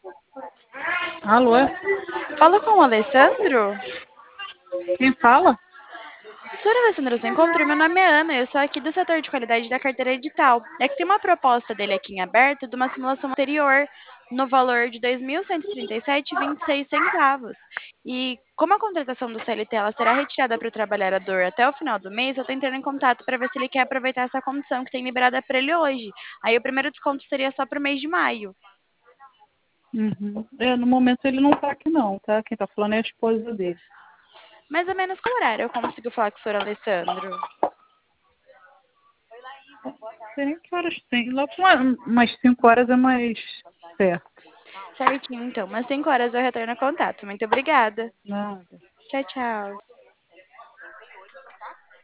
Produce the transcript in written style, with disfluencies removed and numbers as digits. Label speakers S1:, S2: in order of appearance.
S1: Alô?
S2: Fala com o Alessandro?
S1: Quem fala?
S2: Senhor Alessandro, se encontrou? Meu nome é Ana, eu sou aqui do setor de qualidade da carteira edital. É que tem uma proposta dele aqui em aberto de uma simulação anterior, no valor de R$ 2.137,26. E como a contratação do CLT ela será retirada para o trabalhador até o final do mês, eu estou entrando em contato para ver se ele quer aproveitar essa condição que tem liberada para ele hoje. Aí o primeiro desconto seria só para o mês de maio.
S1: Uhum. No momento ele não tá aqui não, tá? Quem tá falando é a esposa dele.
S2: Mais ou menos qual horário eu consigo falar com o senhor Alessandro?
S1: Tem que horas tem? Lá para umas 5 horas é mais certo.
S2: Certinho, então. Umas 5 horas eu retorno ao contato. Muito obrigada.
S1: Nada.
S2: Tchau, tchau.